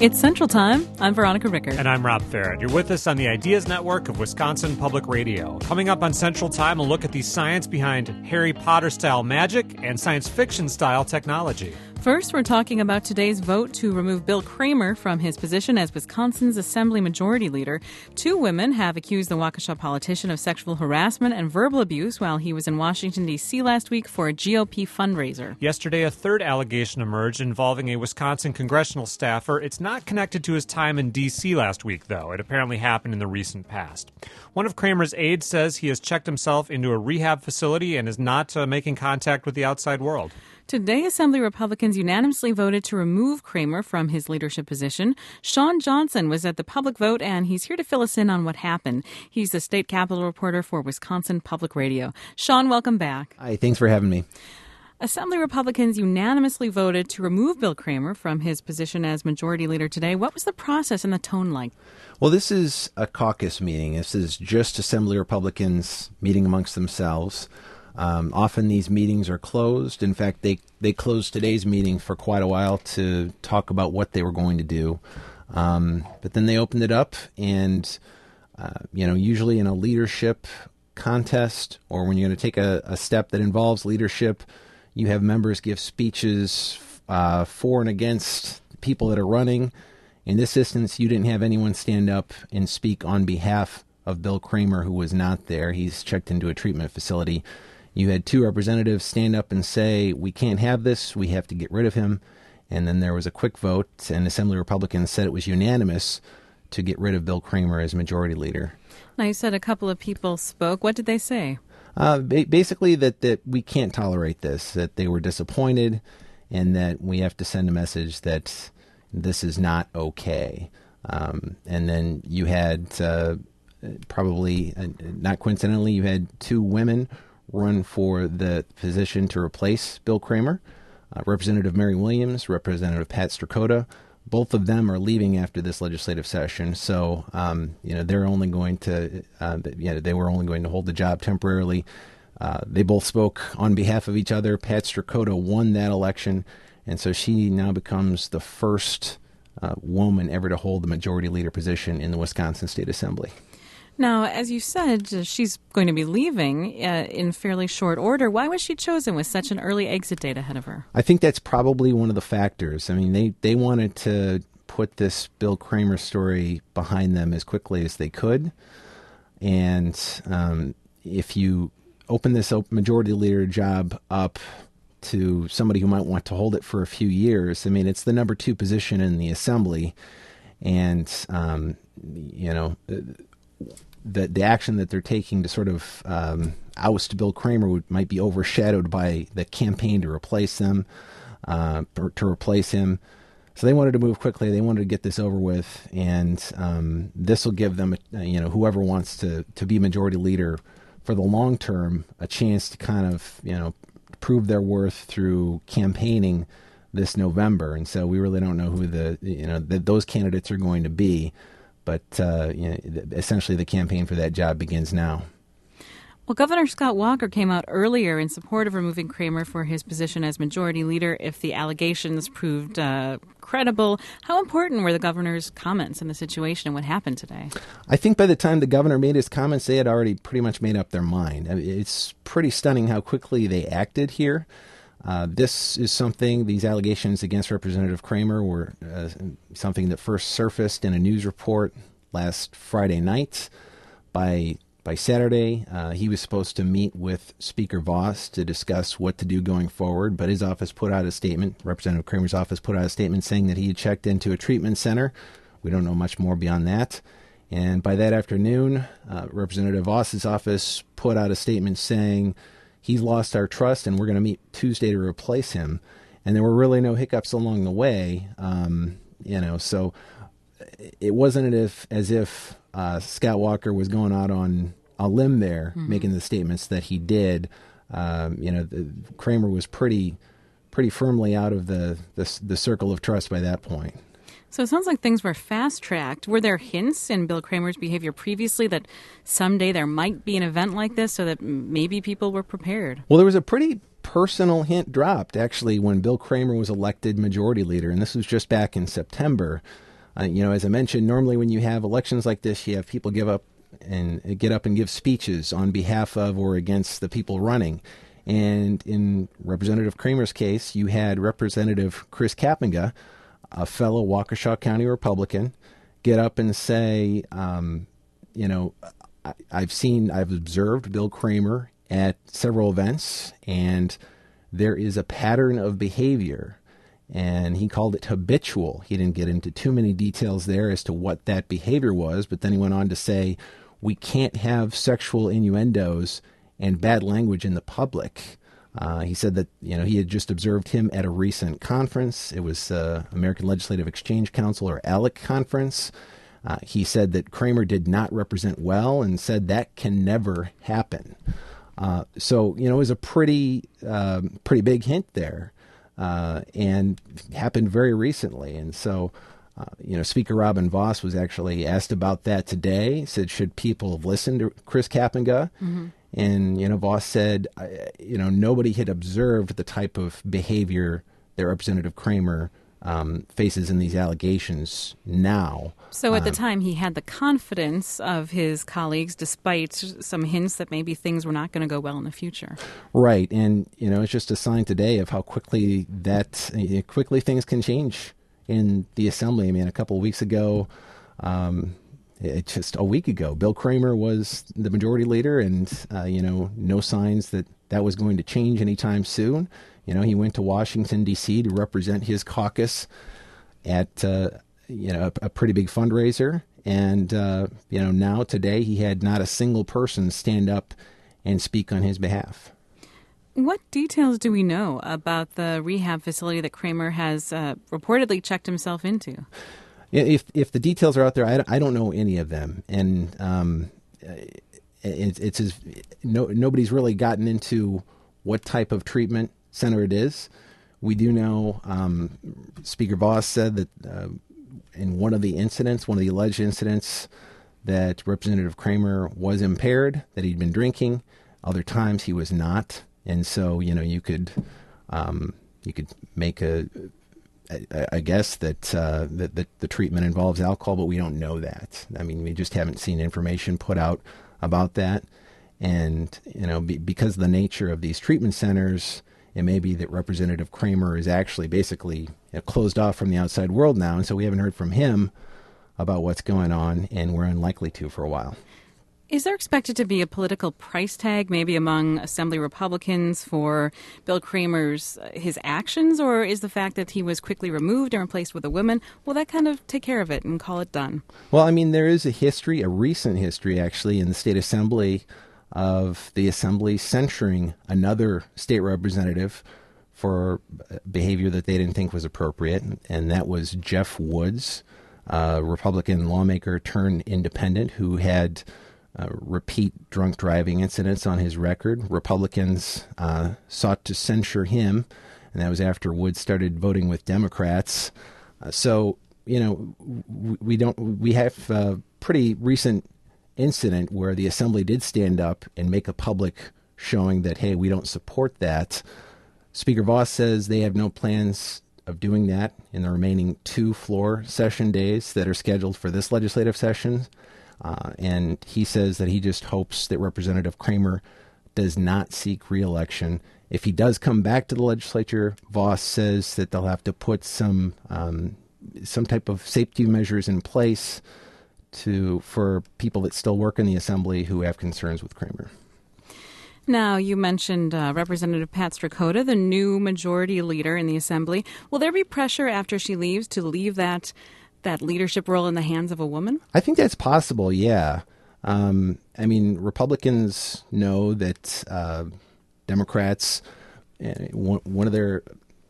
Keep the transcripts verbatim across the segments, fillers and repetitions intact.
It's Central Time. I'm Veronica Rickard. And I'm Rob Farrett. You're with us on the Ideas Network of Wisconsin Public Radio. Coming up on Central Time, a look at the science behind Harry Potter-style magic and science fiction-style technology. First, we're talking about today's vote to remove Bill Kramer from his position as Wisconsin's Assembly Majority Leader. Two women have accused the Waukesha politician of sexual harassment and verbal abuse while he was in Washington, D C last week for a G O P fundraiser. Yesterday, a third allegation emerged involving a Wisconsin congressional staffer. It's not connected to his time in D C last week, though. It apparently happened in the recent past. One of Kramer's aides says he has checked himself into a rehab facility and is not uh, making contact with the outside world. Today, Assembly Republicans unanimously voted to remove Kramer from his leadership position. Sean Johnson was at the public vote, and he's here to fill us in on what happened. He's the state capitol reporter for Wisconsin Public Radio. Sean, welcome back. Hi, thanks for having me. Assembly Republicans unanimously voted to remove Bill Kramer from his position as majority leader today. What was the process and the tone like? Well, this is a caucus meeting. This is just Assembly Republicans meeting amongst themselves. Um, often these meetings are closed. In fact, they, they closed today's meeting for quite a while to talk about what they were going to do. Um, but then they opened it up, and, uh, you know, usually in a leadership contest or when you're going to take a, a step that involves leadership, you have members give speeches uh, for and against people that are running. In this instance, you didn't have anyone stand up and speak on behalf of Bill Kramer, who was not there. He's checked into a treatment facility. You had two representatives stand up and say, we can't have this, we have to get rid of him. And then there was a quick vote, and Assembly Republicans said it was unanimous to get rid of Bill Kramer as majority leader. Now, you said a couple of people spoke. What did they say? Uh, ba- basically that, that we can't tolerate this, that they were disappointed, and that we have to send a message that this is not okay. Um, and then you had uh, probably, uh, not coincidentally, you had two women run for the position to replace Bill Kramer, uh, Representative Mary Williams, Representative Pat Strakota. Both of them are leaving after this legislative session, so um, you know they're only going to, uh, yeah, they were only going to hold the job temporarily. Uh, they both spoke on behalf of each other. Pat Strakota won that election, and so she now becomes the first uh, woman ever to hold the majority leader position in the Wisconsin State Assembly. Now, as you said, uh, she's going to be leaving uh, in fairly short order. Why was she chosen with such an early exit date ahead of her? I think that's probably one of the factors. I mean, they, they wanted to put this Bill Kramer story behind them as quickly as they could. And um, if you open this majority leader job up to somebody who might want to hold it for a few years, I mean, it's the number two position in the Assembly. And, um, you know... The, the action that they're taking to sort of um, oust Bill Kramer would, might be overshadowed by the campaign to replace them, uh, to replace him. So they wanted to move quickly. They wanted to get this over with, and um, this will give them, a, you know, whoever wants to, to be majority leader for the long term, a chance to kind of, you know, prove their worth through campaigning this November. And so we really don't know who the, you know, the, those candidates are going to be. But uh, you know, essentially the campaign for that job begins now. Well, Governor Scott Walker came out earlier in support of removing Kramer for his position as majority leader if the allegations proved uh, credible. How important were the governor's comments in the situation and what happened today? I think by the time the governor made his comments, they had already pretty much made up their mind. I mean, it's pretty stunning how quickly they acted here. Uh, this is something, these allegations against Representative Kramer were uh, something that first surfaced in a news report last Friday night. By by Saturday, uh, he was supposed to meet with Speaker Voss to discuss what to do going forward, but his office put out a statement, Representative Kramer's office put out a statement saying that he had checked into a treatment center. We don't know much more beyond that. And by that afternoon, uh, Representative Voss's office put out a statement saying, he's lost our trust, and we're going to meet Tuesday to replace him. And there were really no hiccups along the way, um, you know. So it wasn't as if, as if uh, Scott Walker was going out on a limb there, mm-hmm. making the statements that he did. Um, you know, the, Kramer was pretty, pretty firmly out of the, the the circle of trust by that point. So it sounds like things were fast-tracked. Were there hints in Bill Kramer's behavior previously that someday there might be an event like this so that maybe people were prepared? Well, there was a pretty personal hint dropped, actually, when Bill Kramer was elected majority leader, and this was just back in September. Uh, you know, as I mentioned, normally when you have elections like this, you have people give up and get up and give speeches on behalf of or against the people running. And in Representative Cramer's case, you had Representative Chris Kapenga, a fellow Waukesha County Republican, get up and say, um, you know, I, I've seen, I've observed Bill Kramer at several events, and there is a pattern of behavior. And he called it habitual. He didn't get into too many details there as to what that behavior was, but then he went on to say, we can't have sexual innuendos and bad language in the public. Uh, he said that, you know, he had just observed him at a recent conference. It was uh, American Legislative Exchange Council, or ALEC conference. Uh, he said that Kramer did not represent well and said that can never happen. Uh, so, you know, it was a pretty, uh, pretty big hint there, uh, and happened very recently. And so, uh, you know, Speaker Robin Vos was actually asked about that today. He said, should people have listened to Chris Kapenga? Mm-hmm. And, you know, Vos said, uh, you know, nobody had observed the type of behavior that Representative Kramer um, faces in these allegations now. So at the um, time, he had the confidence of his colleagues, despite some hints that maybe things were not going to go well in the future. Right. And, you know, it's just a sign today of how quickly that, uh, quickly things can change in the Assembly. I mean, a couple of weeks ago, um, it, just a week ago, Bill Kramer was the majority leader, and, uh, you know, no signs that that was going to change anytime soon. You know, he went to Washington, D C to represent his caucus at, uh, you know, a, a pretty big fundraiser. And, uh, you know, now today he had not a single person stand up and speak on his behalf. What details do we know about the rehab facility that Kramer has uh, reportedly checked himself into? If if the details are out there, I, I don't know any of them. And um, it, it's as, no, nobody's really gotten into what type of treatment center it is. We do know um, Speaker Vos said that uh, in one of the incidents, one of the alleged incidents, that Representative Kramer was impaired, that he'd been drinking. Other times he was not. And so, you know, you could um, you could make a, a, a guess that, uh, that that the treatment involves alcohol, but we don't know that. I mean, we just haven't seen information put out about that. And, you know, be, because of the nature of these treatment centers, it may be that Representative Kramer is actually basically you know, closed off from the outside world now, and so we haven't heard from him about what's going on, and we're unlikely to for a while. Is there expected to be a political price tag, maybe among Assembly Republicans, for Bill Kramer's uh, his actions, or is the fact that he was quickly removed and replaced with a woman, will that kind of take care of it and call it done? Well, I mean, there is a history, a recent history actually, in the state assembly of the assembly censuring another state representative for behavior that they didn't think was appropriate, and that was Jeff Woods, a Republican lawmaker turned independent who had uh, repeat drunk driving incidents on his record. Republicans uh, sought to censure him, and that was after Woods started voting with Democrats. Uh, so, you know, we don't we have a pretty recent incident where the assembly did stand up and make a public showing that, hey, we don't support that. Speaker Vos says they have no plans of doing that in the remaining two floor session days that are scheduled for this legislative session. Uh, and he says that he just hopes that Representative Kramer does not seek re-election. If he does come back to the legislature, Vos says that they'll have to put some um, some type of safety measures in place to for people that still work in the assembly who have concerns with Kramer. Now, you mentioned uh, Representative Pat Strakota, the new majority leader in the assembly. Will there be pressure after she leaves to leave that that leadership role in the hands of a woman? I think that's possible, yeah. Um, I mean, Republicans know that uh, Democrats, uh, one, one of their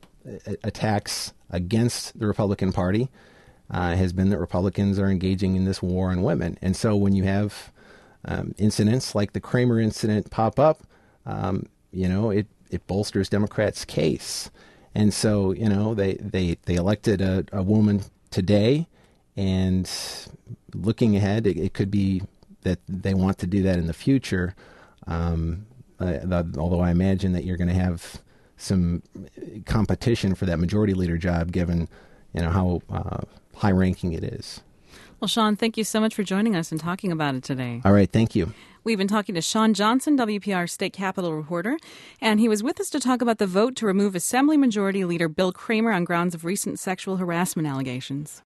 attacks against the Republican Party Uh, has been that Republicans are engaging in this war on women. And so when you have um, incidents like the Kramer incident pop up, um, you know, it, it bolsters Democrats' case. And so, you know, they, they, they elected a, a woman today, and looking ahead, it, it could be that they want to do that in the future. Um, uh, the, although I imagine that you're going to have some competition for that majority leader job, given, you know, how uh, high ranking it is. Well, Sean, thank you so much for joining us and talking about it today. All right, thank you. We've been talking to Sean Johnson, W P R State Capitol reporter, and he was with us to talk about the vote to remove Assembly Majority Leader Bill Kramer on grounds of recent sexual harassment allegations.